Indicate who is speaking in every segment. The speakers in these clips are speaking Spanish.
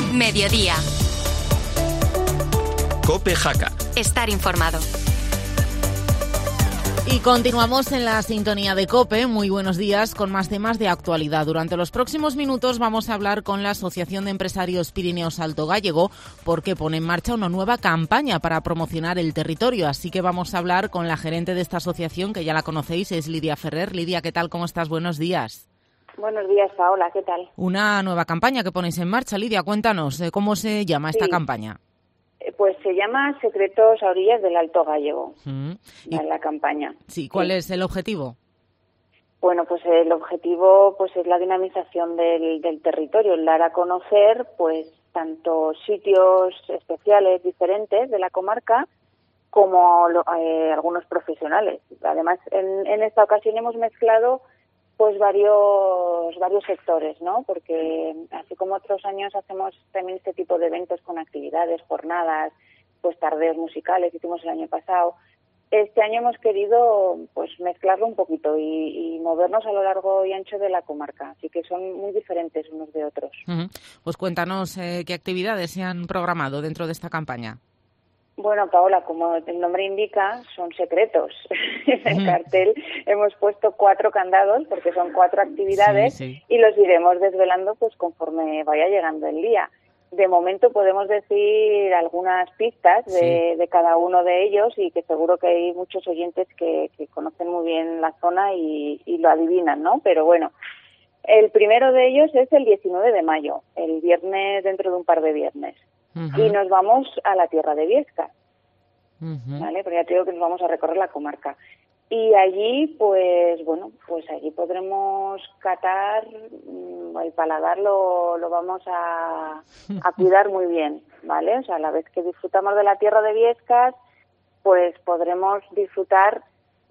Speaker 1: Mediodía.
Speaker 2: COPE Jaca.
Speaker 1: Estar informado.
Speaker 3: Y continuamos en la sintonía de COPE. Muy buenos días con más temas de actualidad. Durante los próximos minutos vamos a hablar con la Asociación de Empresarios Pirineos Alto Gállego porque pone en marcha una nueva campaña para promocionar el territorio. Así que vamos a hablar con la gerente de esta asociación, que ya la conocéis, es Lidia Ferrer. Lidia, ¿qué tal? ¿Cómo estás? Buenos días.
Speaker 4: Buenos días, Paola. ¿Qué tal?
Speaker 3: Una nueva campaña que ponéis en marcha. Lidia, cuéntanos, ¿cómo se llama esta campaña?
Speaker 4: Pues se llama Secretos a orillas del Alto Gállego, la campaña.
Speaker 3: Sí, ¿cuál es el objetivo?
Speaker 4: Bueno, pues el objetivo pues es la dinamización del territorio, el dar a conocer pues tanto sitios especiales diferentes de la comarca como algunos profesionales. Además, en esta ocasión hemos mezclado pues varios sectores, ¿no? Porque así como otros años hacemos también este tipo de eventos con actividades, jornadas, pues tardeos musicales, hicimos el año pasado. Este año hemos querido pues mezclarlo un poquito y movernos a lo largo y ancho de la comarca, así que son muy diferentes unos de otros.
Speaker 3: Pues cuéntanos qué actividades se han programado dentro de esta campaña.
Speaker 4: Bueno, Paola, como el nombre indica, son secretos. En el cartel hemos puesto 4 candados, porque son 4 actividades, y los iremos desvelando pues conforme vaya llegando el día. De momento podemos decir algunas pistas de cada uno de ellos y que seguro que hay muchos oyentes que conocen muy bien la zona y lo adivinan, ¿no? Pero bueno, el primero de ellos es el 19 de mayo, el viernes dentro de un par de viernes. Y nos vamos a la tierra de Biescas, ¿vale? Porque ya te digo que nos vamos a recorrer la comarca. Y allí, pues bueno, pues allí podremos catar, el paladar lo vamos a cuidar muy bien, ¿vale? O sea, a la vez que disfrutamos de la tierra de Biescas, pues podremos disfrutar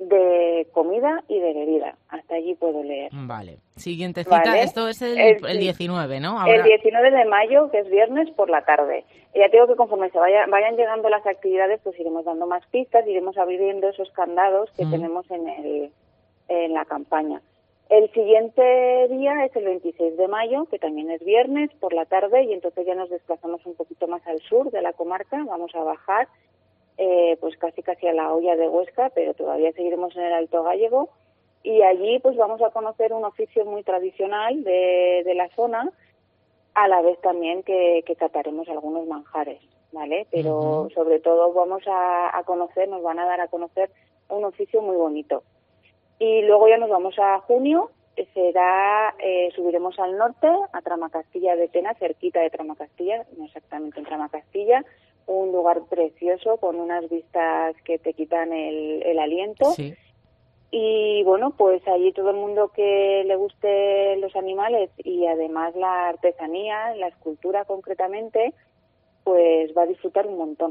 Speaker 4: de comida y de bebida. Hasta allí puedo leer.
Speaker 3: Vale. Siguiente cita, ¿vale? Esto es el 19, ¿no?
Speaker 4: Ahora... El 19 de mayo, que es viernes por la tarde. Y ya te digo que conforme se vayan llegando las actividades, pues iremos dando más pistas, iremos abriendo esos candados que tenemos en la campaña. El siguiente día es el 26 de mayo, que también es viernes por la tarde, y entonces ya nos desplazamos un poquito más al sur de la comarca, vamos a bajar pues casi a la Hoya de Huesca, pero todavía seguiremos en el Alto Gállego, y allí pues vamos a conocer un oficio muy tradicional de la zona, a la vez también que cataremos algunos manjares, ¿vale? Pero sobre todo vamos a conocer, nos van a dar a conocer un oficio muy bonito. Y luego ya nos vamos a junio, subiremos al norte, a Tramacastilla de Tena, cerquita de Tramacastilla, no exactamente en Tramacastilla, un lugar precioso con unas vistas que te quitan el aliento. Sí. Y bueno, pues allí todo el mundo que le guste los animales y además la artesanía, la escultura concretamente, pues va a disfrutar un montón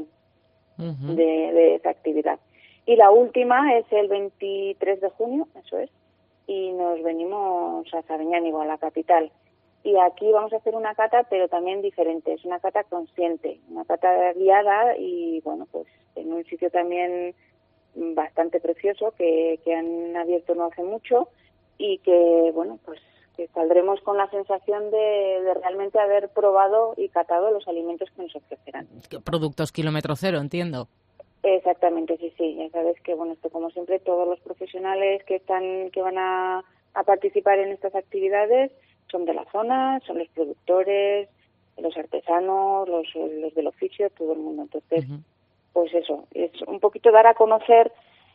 Speaker 4: de esa actividad. Y la última es el 23 de junio, eso es, y nos venimos a Sabiñánigo, a la capital. Y aquí vamos a hacer una cata, pero también diferente, es una cata consciente, una cata guiada y bueno, pues en un sitio también bastante precioso que han abierto no hace mucho y que bueno, pues que saldremos con la sensación de realmente haber probado y catado los alimentos que nos ofrecerán.
Speaker 3: Productos kilómetro cero, entiendo.
Speaker 4: Exactamente, sí. Ya sabes que bueno, esto como siempre todos los profesionales que van a participar en estas actividades son de la zona, son los productores, los artesanos, los del oficio, todo el mundo. Entonces, pues eso, es un poquito dar a conocer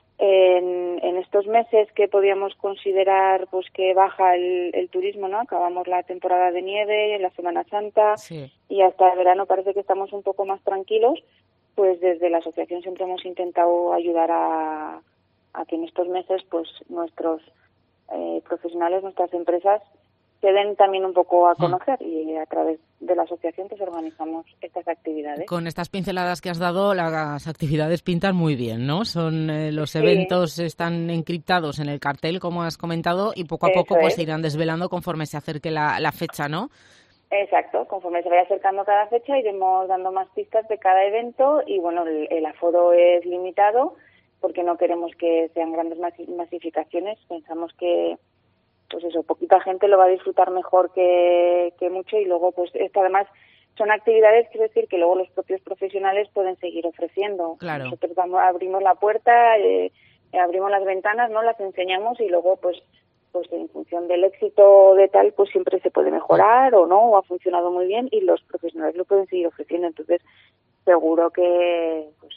Speaker 4: en estos meses que podíamos considerar pues que baja el turismo, ¿no? Acabamos la temporada de nieve, la Semana Santa, y hasta el verano parece que estamos un poco más tranquilos, pues desde la asociación siempre hemos intentado ayudar a que en estos meses pues nuestros profesionales, nuestras empresas se den también un poco a conocer y a través de la asociación pues organizamos estas actividades.
Speaker 3: Con estas pinceladas que has dado, las actividades pintan muy bien, ¿no? Son los eventos están encriptados en el cartel, como has comentado, y poco a poco pues se irán desvelando conforme se acerque la fecha, ¿no?
Speaker 4: Exacto, conforme se vaya acercando cada fecha iremos dando más pistas de cada evento y bueno, el aforo es limitado porque no queremos que sean grandes masificaciones, pensamos que pues eso, poquita gente lo va a disfrutar mejor que mucho y luego pues esto además son actividades, quiero decir, que luego los propios profesionales pueden seguir ofreciendo.
Speaker 3: Claro.
Speaker 4: Nosotros abrimos la puerta, abrimos las ventanas, no las enseñamos y luego pues en función del éxito de tal, pues siempre se puede mejorar o no, o ha funcionado muy bien y los profesionales lo pueden seguir ofreciendo. Entonces, seguro que pues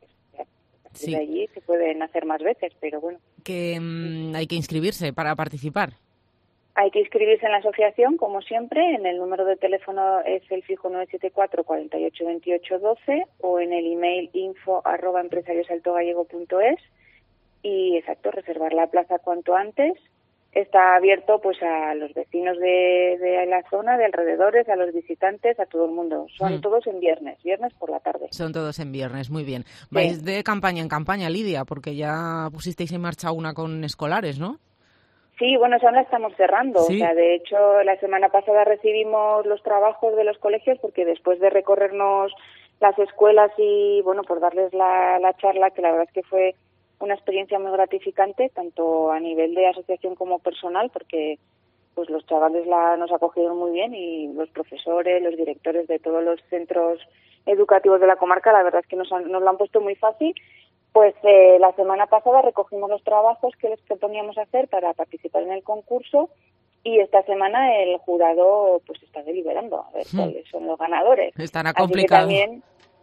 Speaker 4: de allí se pueden hacer más veces, pero bueno.
Speaker 3: Que hay que inscribirse para participar.
Speaker 4: Hay que inscribirse en la asociación, como siempre. En el número de teléfono es el fijo 974 48 28 12 o en el email info@empresariosaltogallego.es y, exacto, reservar la plaza cuanto antes. Está abierto pues a los vecinos de la zona, de alrededores, a los visitantes, a todo el mundo. Son todos en viernes por la tarde.
Speaker 3: Son todos en viernes, muy bien. Vais de campaña en campaña, Lidia, porque ya pusisteis en marcha una con escolares, ¿no?
Speaker 4: Sí, bueno, esa la estamos cerrando.
Speaker 3: Sí.
Speaker 4: O sea, de hecho, la semana pasada recibimos los trabajos de los colegios porque después de recorrernos las escuelas y, bueno, por darles la charla, que la verdad es que fue una experiencia muy gratificante, tanto a nivel de asociación como personal, porque pues los chavales nos acogieron muy bien y los profesores, los directores de todos los centros educativos de la comarca, la verdad es que nos lo han puesto muy fácil. Pues la semana pasada recogimos los trabajos que les proponíamos hacer para participar en el concurso y esta semana el jurado pues está deliberando a ver cuáles son los ganadores.
Speaker 3: Estará complicado.
Speaker 4: Así que también,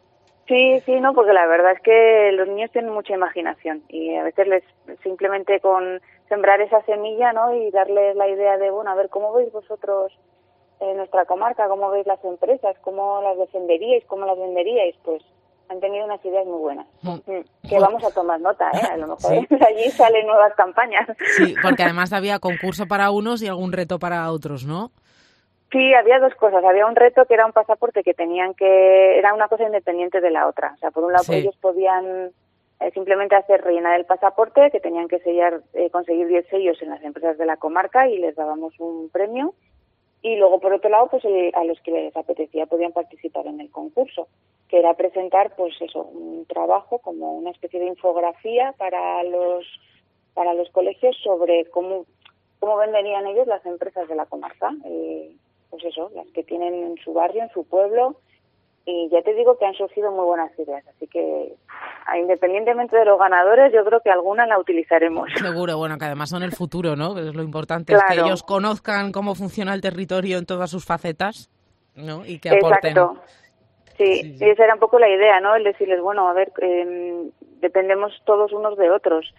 Speaker 4: sí, no, porque la verdad es que los niños tienen mucha imaginación y a veces simplemente con sembrar esa semilla, ¿no? Y darles la idea de, bueno, a ver, ¿cómo veis vosotros nuestra comarca? ¿Cómo veis las empresas? ¿Cómo las defenderíais? ¿Cómo las venderíais? Pues han tenido unas ideas muy buenas. Que vamos a tomar nota, a lo mejor allí salen nuevas campañas.
Speaker 3: Sí, porque además había concurso para unos y algún reto para otros, ¿no?
Speaker 4: Sí, había dos cosas. Había un reto que era un pasaporte que era una cosa independiente de la otra. O sea, por un lado ellos podían simplemente rellenar el pasaporte, que tenían que conseguir 10 sellos en las empresas de la comarca y les dábamos un premio. Y luego, por otro lado, pues a los que les apetecía podían participar en el concurso, que era presentar, pues eso, un trabajo como una especie de infografía para los colegios sobre cómo venderían ellos las empresas de la comarca, pues eso, las que tienen en su barrio, en su pueblo, y ya te digo que han surgido muy buenas ideas, así que independientemente de los ganadores, yo creo que alguna la utilizaremos.
Speaker 3: Seguro, bueno, que además son el futuro, ¿no? Que es lo importante,
Speaker 4: claro.
Speaker 3: Es que ellos conozcan cómo funciona el territorio en todas sus facetas, ¿no? Y que aporten.
Speaker 4: Exacto. Sí, y esa era un poco la idea, ¿no? El decirles, bueno, a ver, dependemos todos unos de otros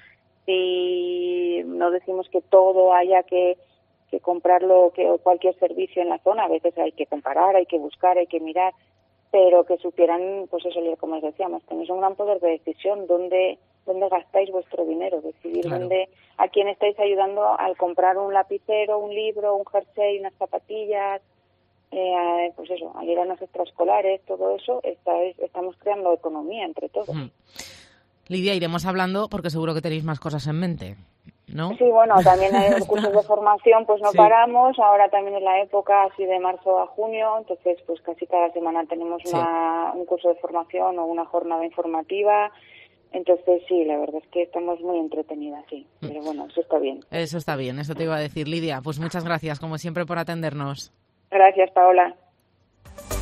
Speaker 4: y no decimos que todo haya que comprarlo, o cualquier servicio en la zona. A veces hay que comparar, hay que buscar, hay que mirar, pero que supieran, pues eso, como les decíamos, tenéis un gran poder de decisión, dónde gastáis vuestro dinero, decidir a quién estáis ayudando al comprar un lapicero, un libro, un jersey, unas zapatillas, pues eso, al ir a unos extraescolares, todo eso, estamos creando economía entre todos.
Speaker 3: Lidia, iremos hablando porque seguro que tenéis más cosas en mente, ¿no?
Speaker 4: Sí, bueno, también hay cursos de formación, pues no paramos. Ahora también es la época así de marzo a junio, entonces pues casi cada semana tenemos un curso de formación o una jornada informativa. Entonces sí, la verdad es que estamos muy entretenidas, sí. Pero bueno, eso está bien.
Speaker 3: Eso está bien, eso te iba a decir, Lidia. Pues muchas gracias, como siempre, por atendernos.
Speaker 4: Gracias, Paola.